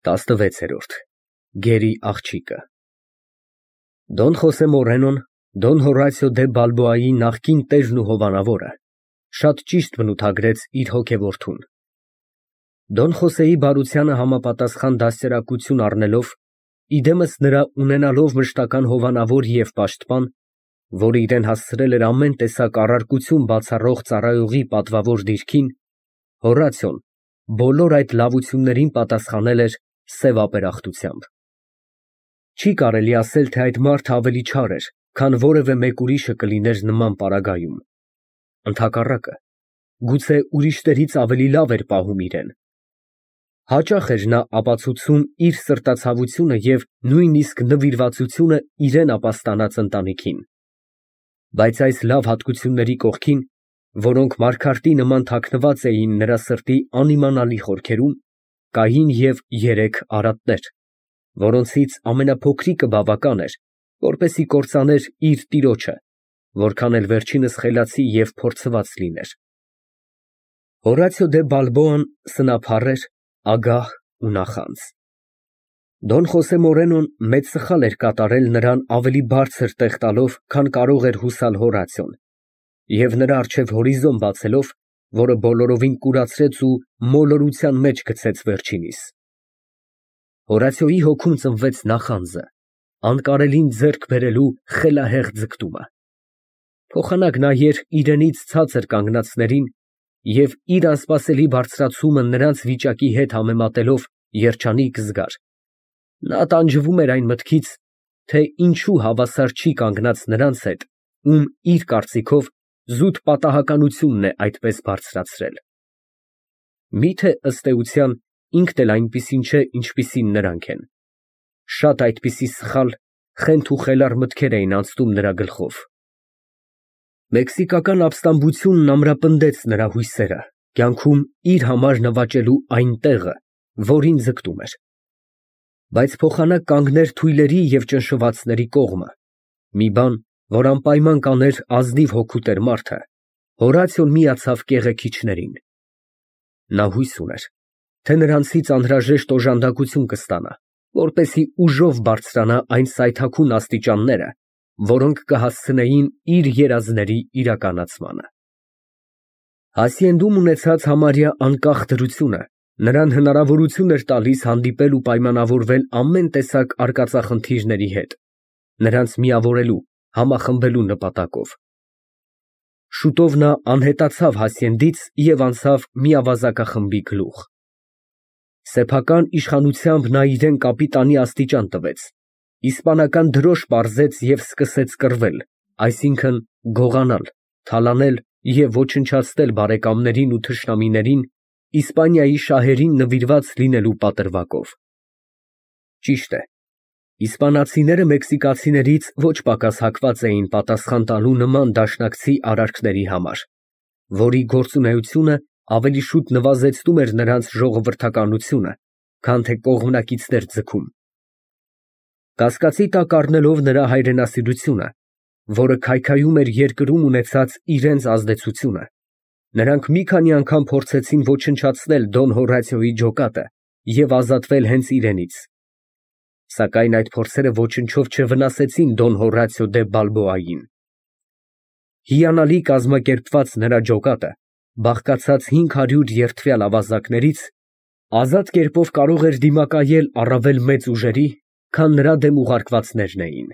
16 Գերի աղջիկը Դոն Խոսե Մորենոն, Դոն Հորացիո դե Բալբոայի նախկին տերն ու հովանավորը, շատ ճիշտ բնութագրեց իր հոգևորթուն։ Դոն Խոսեի բարությանը համապատասխան դաստիարակություն առնելով, իդեմս նրա ունենալով մշտական հովանավոր և պաշտպան, որը իրեն հասցրել էր ամեն տեսակ առարկություն բացառող ծառայողի պատվավոր դիրքին, Հորացիոն բոլոր այդ լավություններին պատասխանել էր սև ապերախտությամբ։ Չի կարելի ասել, թե այդ մարդը ավելի չար էր, քան որևէ մեկ ուրիշը կլիներ նման պարագայում։ Ընդհակառակը, գուցե ուրիշներից ավելի լավ էր պահում իրեն։ Հաճախ էր նա ապացուցում իր սրտացավությունը և նույնիսկ նվիրվածությունը իրեն ապաստանած ընտանիքին։ Բայց այս լավ հատկությունների կողքին, որոնք մարգարտի նման թաքնված էին նրա սրտի անիմանալի խորքերում, կային և 3 արատներ, որոնցից ամենափոքրիկը բավական էր, որպեսզի կործաներ իր տիրոջը, որքան էլ վերջինս խելացի և փորձված լիներ։ Հորացիո դե Բալբոան սնափառ էր, ագահ ու նախանձ։ Դոն Խոսե Մորենոն մեծ սխալ էր կատարել նրան ավելի բարձր տեղ տալով, քան կարող էր հուսալ Հորացիոն, և նրա առջև հորիզոն բացելով, որը բոլորովին կուրացրեց ու մոլորության մեջ գցեց վերջինիս։ Հորացիոյի հոգում ծնվեց նախանձը, անկարելին ձեռք բերելու խելահեղ ձգտումը։ Փոխանակ նայեր իրենից ցածր կանգնածներին և իր անսպասելի բարձրացումը նրանց վիճակի հետ համեմատելով երջանիկ զգար։ Նա տանջվում էր այն մտքից, թե ինչու հավասար չի կանգնած նրանց հետ, ում իր կարծիքով զուտ պատահականությունն է այդպես բարձրացրել։ Միթե ըստ էության ինքն էլ այնպիսին չէ, ինչպիսին նրանք են։ Շատ այդպիսի սխալ, խենթ ու խելառ մտքեր էին անցնում նրա գլխով։ Մեքսիկական ապստամբությունն ամրապնդեց նրա հույսերը, կյանքում իր համար նվաճելու այն տեղը, որին ձգտում էր։ Բայց փոխանակ կանգներ թույլերի և ճնշվածների կողմը, մի բան, որ անպայման կաներ ազնիվ հոգու տեր մարդը, Հորացիոն միացավ կեղեքիչներին։ Նա հույս ուներ, թե նրանցից անհրաժեշտ օժանդակություն կստանա, որպեսզի ուժով բարձրանա այն սայթաքուն աստիճանները, որոնք կհասցնեին իր երազների իրականացմանը։ Հասիենդում ունեցած համարյա անկախ դրությունը նրան հնարավորություն էր տալիս հանդիպել ու պայմանավորվել ամեն տեսակ արկածախնդիրների հետ, նրանց միավորելու, համախմբելու նպատակով։ Շուտով նա անհետացավ Հասիենդից և անցավ մի ավազակախմբի գլուխ։ Սեփական իշխանությամբ նա իրեն կապիտանի աստիճան տվեց, իսպանական դրոշ պարզեց և սկսեց կռվել, այսինքն՝ գողանալ, թալանել և ոչնչացնել բարեկամներին ու թշնամիներին Իսպանիայի շահերին նվիրված լինելու պատրվակով։ Ճիշտ է, իսպանացիները մեքսիկացիներից ոչ պակաս հակված էին պատասխան տալու նման դաշնակցի արարքների համար, որի գործունեությունը ավելի շուտ նվազեցնում էր նրանց ժողովրդականությունը, քան թե կողմնակիցներ ձգում։ Կասկածի տակ առնելով նրա հայրենասիրությունը, որը քայքայում էր երկրում ունեցած իրենց ազդեցությունը, նրանք մի քանի անգամ փորձեցին ոչնչացնել Դոն Հորացիոյի ջոկատը և ազատվել հենց իրենից։ Սակայն այդ փորձերը ոչնչով չվնասեցին Դոն Հորացիո դե Բալբոային։ Հիանալի կազմակերպված նրա ջոկատը, բաղկացած 500 երդվյալ ավազակներից, ազատ կերպով կարող էր դիմակայել առավել մեծ ուժերի, քան նրա դեմ ուղարկվածներն էին։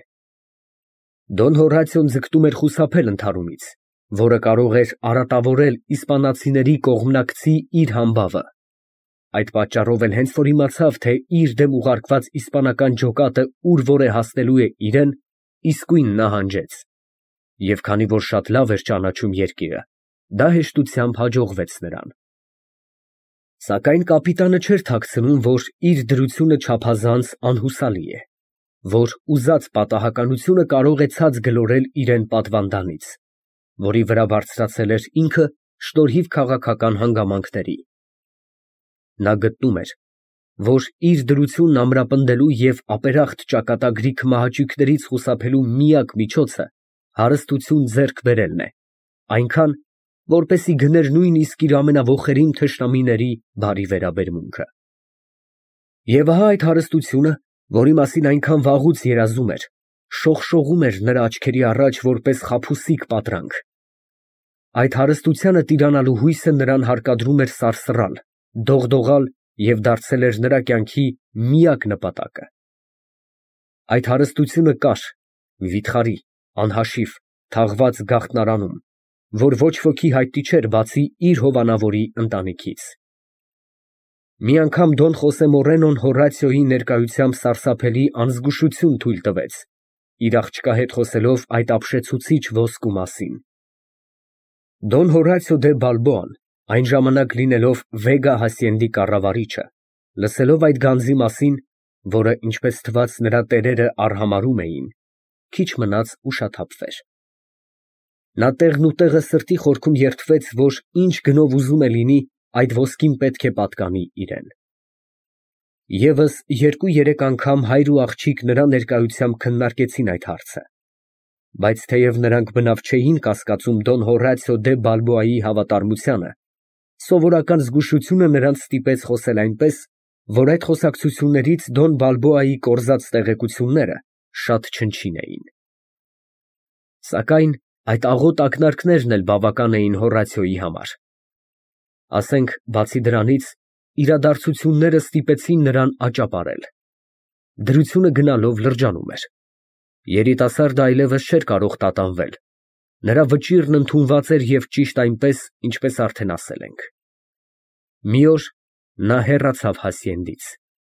Դոն Հորացիոն ձգտում էր խուսափել ընդհարումից, որը կարող էր արատավորել իսպանացիների կողմնակցի իր համբավը։ Այդ պատճառով էլ հենց որ իմացավ, թե իր դեմ ուղարկված իսպանական ջոկատը ուր որ է հասնելու է իրեն, իսկույն նահանջեց։ Եվ քանի որ շատ լավ էր ճանաչում երկիրը, դա հեշտությամբ հաջողվեց նրան։ Սակայն կապիտանը չէր թաքցնում, որ իր դրությունը չափազանց անհուսալի է, որ ուզած պատահականությունը կարող է ցած գլորել իրեն պատվանդանից, որի վրա բարձրացել էր ինքը շնորհիվ քաղաքական հանգամանքների։ Նա գտնում էր, որ իր դրությունն ամրապնդելու և ապերախտ ճակատագրի քմահաճույքներից խուսափելու միակ միջոցը հարստություն ձեռք բերելն է, այնքան, որպեսզի գներ նույնիսկ իր ամենաոխերիմ թշնամիների բարի վերաբերմունքը։ Եվ ահա այդ հարստությունը, որի մասին այնքան վաղուց երազում էր, շողշողում էր նրա աչքերի առաջ որպես խաբուսիկ պատրանք։ Այդ հարստությանը տիրանալու հույսը նրան հարկադրում էր սարսռալ, դողդողալ և դարձել էր նրա կյանքի միակ նպատակը։ Այդ հարստությունը կար, վիթխարի, անհաշիվ, թաղված գաղտնարանում, որ ոչ ոքի հայտնի չէր, բացի իր հովանավորի ընտանիքից։ Մի անգամ Դոն Խոսե Մորենոն Հորացիոյի ներկայությամբ սարսափելի անզգուշություն թույլ տվեց, իր աղջկա հետ խոսելով այդ ապշեցուցիչ ոսկու մասին։ Դոն Հորացիո դե Բալբոան, այն ժամանակ լինելով Վեգա հասիենդի կառավարիչը, լսելով այդ գանձի մասին, որը, ինչպես թվաց, նրա տերերը արհամարհում էին, քիչ մնաց ուշաթափվեր։ Նա տեղնուտեղը սրտի խորքում երդվեց, որ ինչ գնով ուզում է լինի, այդ ոսկին պետք է պատկանի իրեն։ Եվս 2-3 անգամ հայր ու աղջիկ նրա ներկայությամբ քննարկեցին այդ հարցը, բայց թեև նրանք բնավ չէին կասկածում Դոն Հորացիո դե Բալբոայի հավատարմությանը, սովորական զգուշությունը նրանց ստիպեց խոսել այնպես, որ այդ խոսակցություններից Դոն Բալբոայի կորզած տեղեկությունները շատ չնչին էին։ Սակայն այդ աղոտ ակնարկներն էլ բավական էին Հորացիոյի համար։ Ասենք, բացի դրանից, իրադարձությունները ստիպեցին նրան աճապարել։ Դրությունը գնալով լրջանում էր։ Երիտասարդը այլևս չէր կարող տատանվել։ Նրա վճիռն ընդունված էր և ճիշտ այնպես, ինչպես արդեն ասել ենք։ Մի օր նա հեռացավ հասիենդից։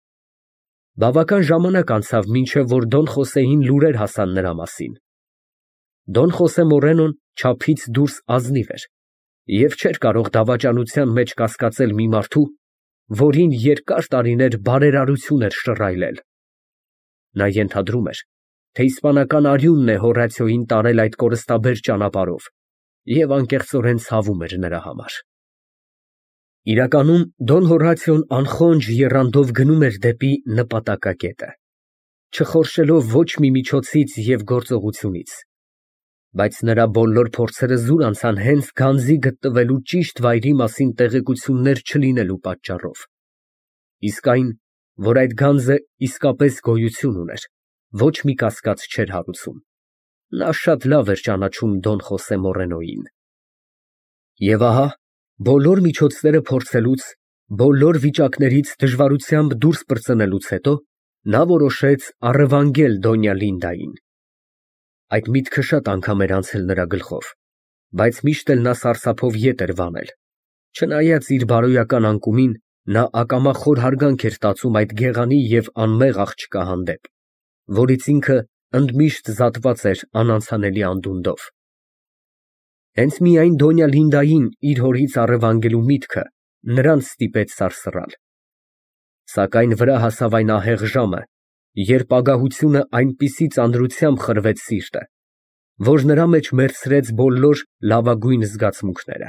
Բավական ժամանակ անցավ, մինչև որ Դոն Խոսեին լուրեր հասան նրա մասին։ Դոն Խոսե Մորենոն չափից դուրս ազնիվ էր և չէր կարող դավաճանության մեջ կասկածել մի մարդու, որին երկար տարիներ բարերարություն էր շռայլել։ Նա ենթադրում էր, թե իսպանական արյունն է Հորացիոյին տարել այդ կորստաբեր ճանապարհով և անկեղծորեն ցավում էր նրա համար։ Իրականում Դոն Հորացիոն անխոնջ եռանդով գնում էր դեպի նպատակակետը, չխորշելով ոչ մի միջոցից և գործողությունից, բայց նրա բոլոր փորձերը զուր անցան հենց գանձի գտնվելու ճիշտ վայրի մասին տեղեկություններ չլինելու պատճառով։ Իսկ այն, որ այդ գանձը իսկապես գոյություն ուներ, ոչ մի կասկած չէր հարուցում։ Նա շատ լավ էր ճանաչում Դոն Խոսե Մորենոյին։ Եվ ահա, բոլոր միջոցները փորձելուց, բոլոր վիճակներից դժվարությամբ դուրս պրծնելուց հետո, նա որոշեց առևանգել Դոնյա Լինդային։ Այդ միտքը շատ անգամ էր անցել նրա գլխով, բայց միշտ էլ նա սարսափով ետ էր վանել։ Չնայած իր բարոյական անկումին, նա ակամա խոր հարգանք էր տածում այդ գեղանի և անմեղ աղջկա հանդեպ, որից ինքը ընդմիշտ զատված էր անանցանելի անդունդով։ Հենց միայն Դոնյա Լինդային իր հորից առևանգելու միտքը նրան ստիպեց սարսռալ։ Սակայն վրա հասավ այն ահեղ ժամը, երբ ագահությունը այնպիսի ծանրությամբ խրվեց սիրտը, որ նրա մեջ մեռցրեց բոլոր լավագույն զգացմունքները։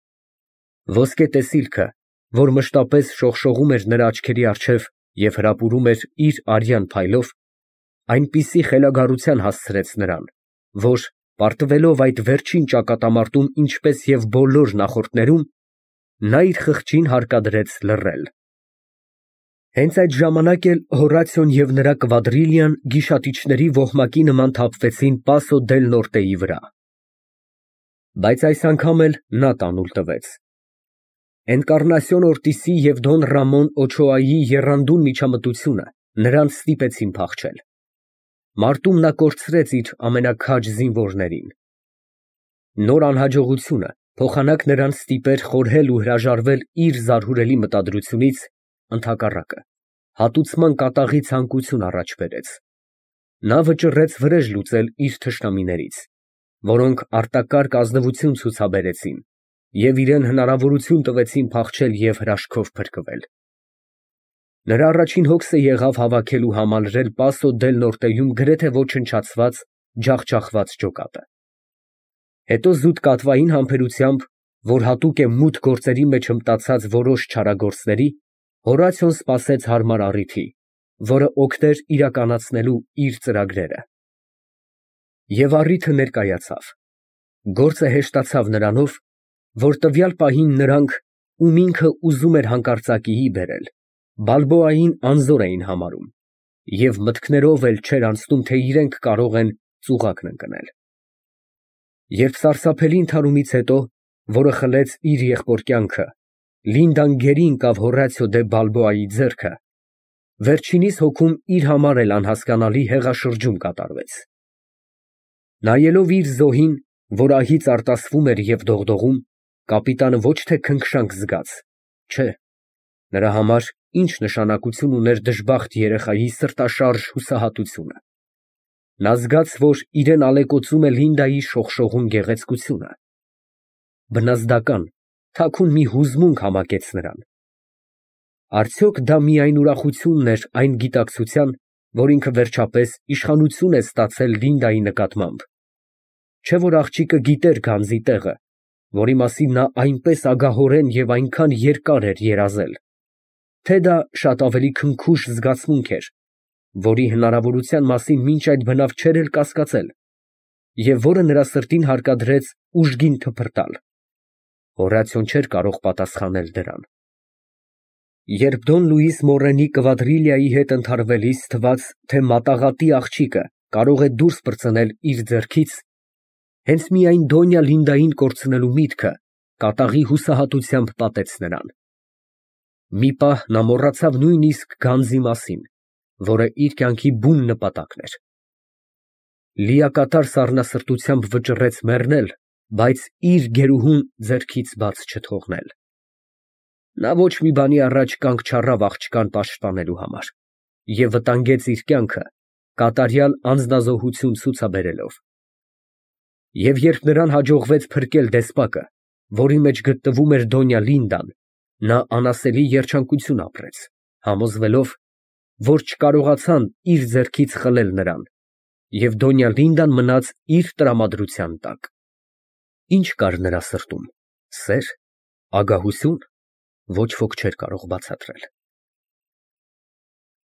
Ոսկե տեսիլքը, որ մշտապես շողշողում էր նրա աչքերի առջև և հրապուրում էր իր արյան փայլով, այնպիսի խելագարության հասցրեց նրան, որ, պարտվելով այդ վերջին ճակատամարտում ինչպես և բոլոր նախորդներում, նա իր խղճին հարկադրեց լռել։ Հենց այդ ժամանակ էլ Հորացիոն և նրա կվադրիլյան գիշատիչների ոհմակի նման թափվեցին Պասո դել Նորտեի վրա։ Բայց այս անգամ էլ նա տանուլ տվեց։ Էնկառնասիոն Օրտիսի և Դոն Ռամոն Օչոայի եռանդուն միջամտությունը նրանց ստիպեցին փախչել։ Մարտում նա կորցրեց իր ամենաքաջ զինվորներին։ Նոր անհաջողությունը փոխանակ նրան ստիպեր խորհել ու հրաժարվել իր զարհուրելի մտադրությունից, ընդհակառակը, հատուցման կատաղի ցանկություն առաջ բերեց։ Նա վճռեց վրեժ լուծել իր թշնամիներից, որոնք արտակարգ ազնվություն ցուցաբերեցին և իրեն հնարավորություն տվեցին փախչել և հրաշքով փրկվել։ Նրա առաջին հոգսը եղավ հավաքել ու համալրել Պասո դել Նորտեյում գրեթե ոչնչացված, ջախջախված ջոկատը։ Հետո զուտ կատվային համբերությամբ, որ հատուկ է մութ գործերի մեջ հմտացած որոշ չարագործների, Հորացիոն սպասեց հարմար առիթի, որը օգներ իրականացնելու իր ծրագրերը։ Եվ առիթը ներկայացավ։ Գործը հեշտացավ նրանով, որ տվյալ պահին նրանք, ում ինքը ուզում էր հանկարծակիի բերել, Բալբոային անզոր էին համարում և մտքներով էլ չէր անցնում, թե իրենք կարող են ծուղակն ընկնել։ Երբ սարսափելի ընդհարումից հետո, որը խլեց իր եղբոր կյանքը, Լինդան գերի ընկավ Հորացիո դե Բալբոայի ձեռքը, վերջինիս հոգում իր համար էլ անհասկանալի հեղաշրջում կատարվեց։ Նայելով իր զոհին, որ ահից արտասվում էր և դողդողում, կապիտանը ոչ թե քնքշանք զգաց, չէ, նրա համար ինչ նշանակություն ուներ դժբախտ երեխայի սրտաշարժ հուսահատությունը։ Նա զգաց, որ իրեն ալեկոծում է Լինդայի շողշողուն գեղեցկությունը։ Բնազդական, թաքուն մի հուզմունք համակեց նրան։ Արդյոք դա միայն ուրախությունն էր այն գիտակցության, որ ինքը վերջապես իշխանություն է ստացել Լինդայի նկատմամբ, չէ՞ որ աղջիկը գիտեր գանձի տեղը, որի մասին նա այնպես ագահորեն և այնքան երկար էր երազել, թե դա շատ ավելի քնքուշ զգացմունք էր, որի հնարավորության մասին մինչ այդ բնավ չէր էլ կասկածել, և որը նրա սրտին հարկադրեց ուժգին թփրտալ։ Հորացիոն չէր կարող պատասխանել դրան։ Երբ Դոն Լուիս Մորենի կվադրիլիայի հետ ընդհարվելիս թվաց, թե մատաղատի աղջիկը կարող է դուրս պրծնել իր ձեռքից, հենց միայն Դոնյա Լինդային կորցնելու միտքը կատաղի հուսահատությամբ պատեց նրան։ Մի պահ նա մոռացավ նույնիսկ գանձի մասին, որը իր կյանքի բուն նպատակն էր։ Լիակատար սառնասրտությամբ վճռեց մեռնել, բայց իր գերուհուն ձեռքից բաց չթողնել։ Նա ոչ մի բանի առաջ կանգ չառավ աղջկան պաշտպանելու համար և վտանգեց իր կյանքը, կատարյալ անձնազոհություն ցուցաբերելով։ Եվ երբ նրան հաջողվեց փրկել դեսպակը, որի մեջ գտնվում էր Դոնյա Լինդան, նա անասելի երջանկություն ապրեց, համոզվելով, որ չկարողացան իր ձեռքից խլել նրան, և Դոնյա Լինդան մնաց իր տրամադրության տակ։ Ի՞նչ կար նրա սրտում, սե՞ր, ագահությո՞ւն, ոչ ոք չէր կարող բացատրել։